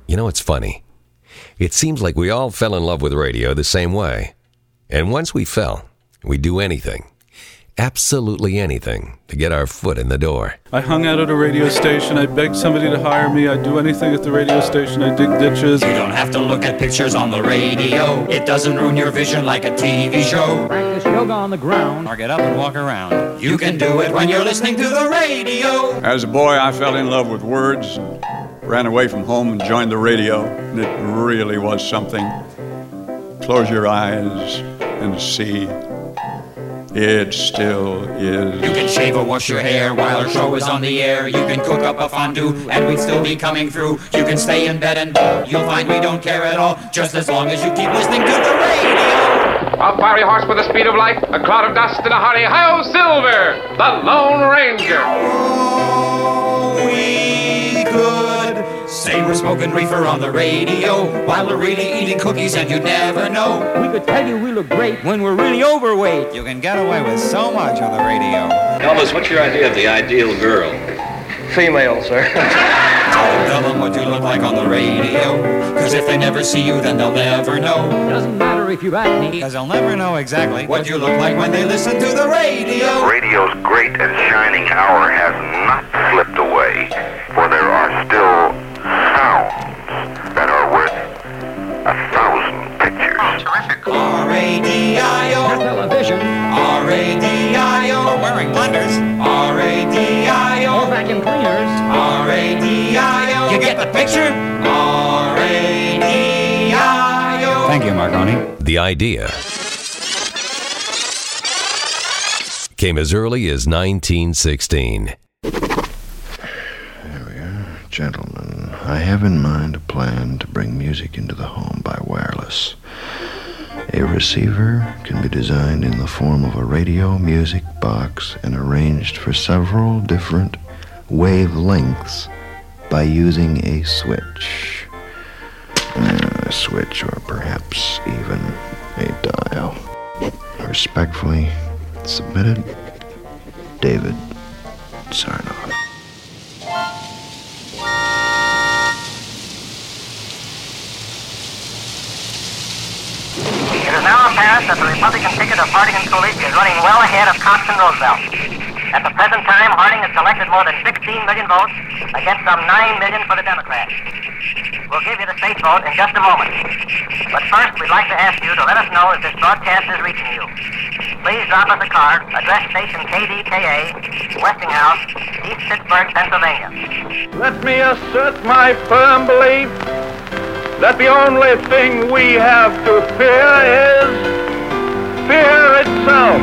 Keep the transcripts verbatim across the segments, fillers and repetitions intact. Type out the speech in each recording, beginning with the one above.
You know, it's funny. It seems like we all fell in love with radio the same way. And once we fell, we'd do anything, absolutely anything, to get our foot in the door. I hung out at a radio station. I begged somebody to hire me. I'd do anything at the radio station. I dig ditches. You don't have to look at pictures on the radio. It doesn't ruin your vision like a T V show. Practice yoga on the ground. Or get up and walk around. You can do it when you're listening to the radio. As a boy, I fell in love with words and ran away from home and joined the radio. And it really was something. Close your eyes and see. It still is. You can shave or wash your hair while our show is on the air. You can cook up a fondue and we'd still be coming through. You can stay in bed and you'll find we don't care at all, just as long as you keep listening to the radio. A fiery horse with the speed of light, a cloud of dust and a hurry. Hi-yo, Silver, the Lone Ranger. Oh, we could say we're smoking reefer on the radio while we're really eating cookies and you'd never know. We could tell you we look great when we're really overweight. You can get away with so much on the radio. Elvis, what's your idea of the ideal girl? Female, sir. Don't tell them what you look like on the radio, cause if they never see you, then they'll never know. Doesn't matter if you're acne, cause they'll never know exactly what you look like when they listen to the radio. Radio's great and shining hour has not slipped away, for there are still sounds that are worth a thousand pictures. Oh, terrific. R A D I O. television, R A D I O. Or wearing blenders. R A D I O. or vacuum cleaners. R A D I O. You get the picture? R A D I O. Thank you, Marconi. The idea came as early as nineteen sixteen. There we are. Gentlemen, I have in mind a plan to bring music into the home by wireless. A receiver can be designed in the form of a radio music box and arranged for several different wavelengths by using a switch. A switch, or perhaps even a dial. Respectfully submitted, David Sarnoff. It is now apparent that the Republican ticket of Harding and Coolidge is running well ahead of Cox and Roosevelt. At the present time, Harding has collected more than sixteen million votes against some nine million for the Democrats. We'll give you the state vote in just a moment. But first, we'd like to ask you to let us know if this broadcast is reaching you. Please drop us a card, address station K D K A, Westinghouse, East Pittsburgh, Pennsylvania. Let me assert my firm belief that the only thing we have to fear is fear itself.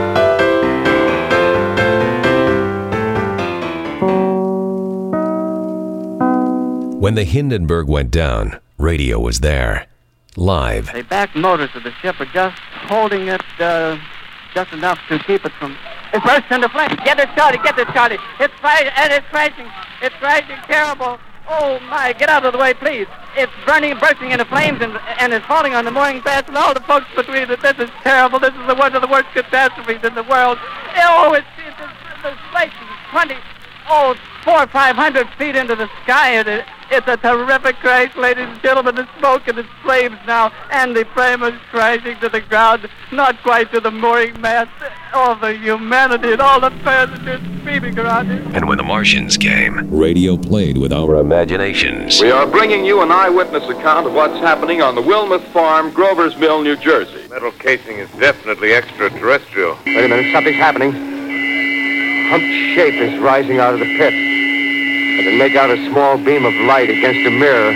When the Hindenburg went down, radio was there, live. The back motors of the ship are just holding it uh, just enough to keep it from... It bursts into flames. Get it started, get it started. It's crashing, and it's crashing. It's crashing terrible. Oh, my, get out of the way, please. It's burning, bursting into flames, and, and it's falling on the mooring mast and all the folks between it. This is terrible. This is the one of the worst catastrophes in the world. Oh, it's, it's, it's the place is twenty, oh, four or five hundred feet into the sky, and it, it's a terrific crash, ladies and gentlemen. The smoke and the flames now, and the frame is crashing to the ground, not quite to the mooring mast. All the humanity and all the passengers screaming around it. And when the Martians came, radio played with our imaginations. We are bringing you an eyewitness account of what's happening on the Wilmuth Farm, Grover's Mill, New Jersey. Metal casing is definitely extraterrestrial. Wait a minute, something's happening. Humped shape is rising out of the pit. I can make out a small beam of light against a mirror.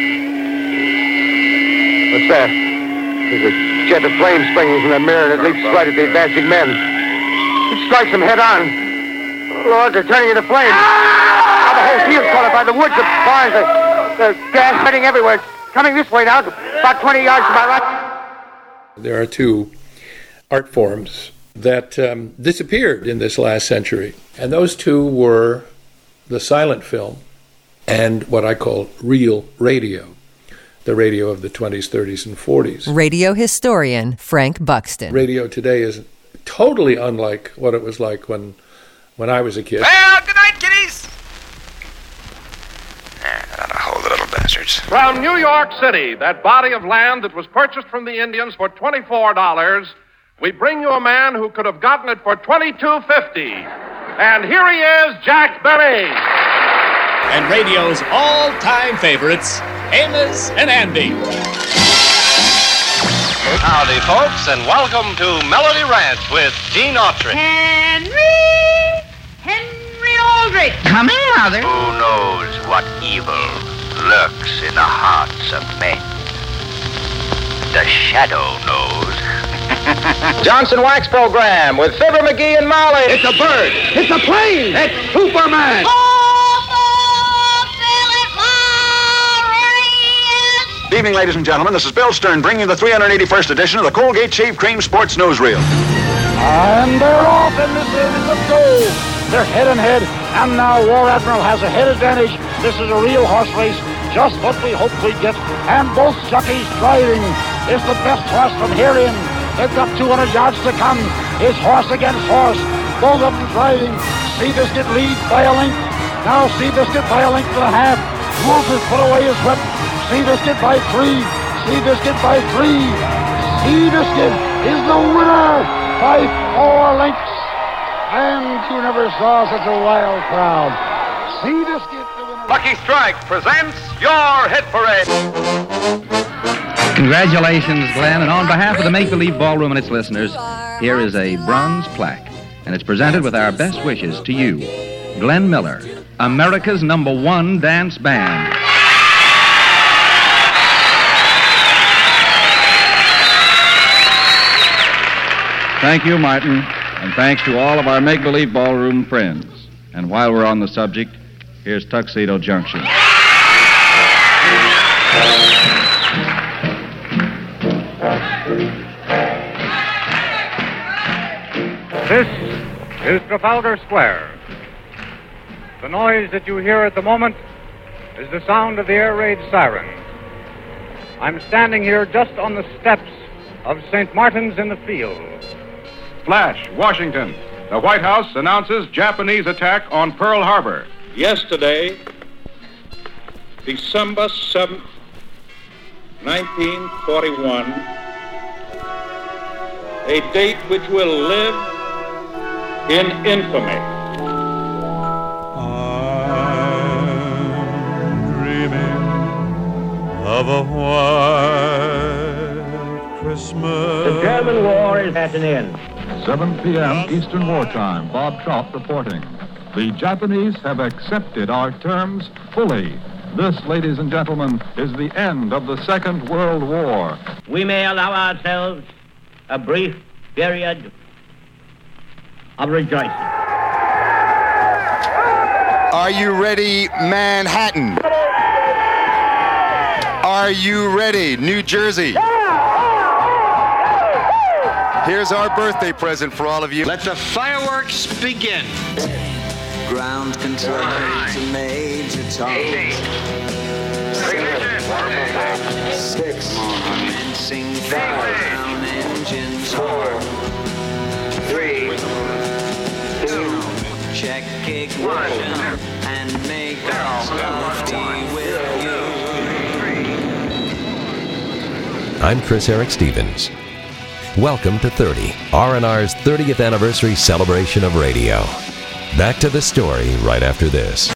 What's that? There's a jet of flame springing from the mirror, and it leaps right at the advancing men. It strikes them head on. Oh, Lord, they're turning into flames. Now the whole field's caught up by the woods, the barns, the, the gas spreading everywhere. It's coming this way now, about twenty yards to my right. There are two art forms that um, disappeared in this last century, and those two were the silent film and what I call real radio, the radio of the twenties, thirties, and forties. Radio historian Frank Buxton. Radio today is totally unlike what it was like when when I was a kid. Well, good night, kiddies! Ah, that'll hold the little bastard. Records. From New York City, that body of land that was purchased from the Indians for twenty-four dollars, we bring you a man who could have gotten it for twenty-two fifty. And here he is, Jack Benny. And radio's all-time favorites, Amos and Andy. Howdy, folks, and welcome to Melody Ranch with Gene Autry. Henry! Henry Aldrich! Come in, Mother. Who knows what evil lurks in the hearts of men? The Shadow knows. Johnson Wax Program with Fibber McGee and Molly. It's a bird. It's a plane. It's Superman. Good evening, ladies and gentlemen. This is Bill Stern bringing the three hundred eighty-first edition of the Colgate Shave Cream Sports Newsreel. And they're off in this inning of goal. They're head and head, and now War Admiral has a head advantage. This is a real horse race, just what we hoped we'd get. And both jockeys driving. Is the best horse from herein. They've got two hundred yards to come. It's horse against horse. Both of them driving. Seabiscuit leads by a length. Now Seabiscuit by a length and a half. Wolf has put away his whip. Seabiscuit by three. Seabiscuit by three. Seabiscuit is the winner by four lengths. And you never saw such a wild crowd. Seabiscuit, the winner. Lucky Strike presents your hit parade. Congratulations, Glenn. And on behalf of the Make Believe Ballroom and its listeners, here is a bronze plaque. And it's presented with our best wishes to you, Glenn Miller, America's number one dance band. Thank you, Martin, and thanks to all of our make-believe ballroom friends. And while we're on the subject, here's Tuxedo Junction. This is Trafalgar Square. The noise that you hear at the moment is the sound of the air raid siren. I'm standing here just on the steps of Saint Martin's in the Field. Flash, Washington. The White House announces Japanese attack on Pearl Harbor. Yesterday, December seventh, nineteen forty-one, a date which will live in infamy. I'm dreaming of a white Christmas. The German war is at an end. seven p.m. Eastern Wartime. Bob Trout reporting. The Japanese have accepted our terms fully. This, ladies and gentlemen, is the end of the Second World War. We may allow ourselves a brief period of rejoicing. Are you ready, Manhattan? Are you ready, New Jersey? Here's our birthday present for all of you. Let the fireworks begin. Ground control to Major Tom. Six. Commencing countdown engines. Four. Three. Two. Check ignition and make us safety with you. I'm Chris Eric Stevens. Welcome to thirty, R and R's thirtieth anniversary celebration of radio. Back to the story right after this.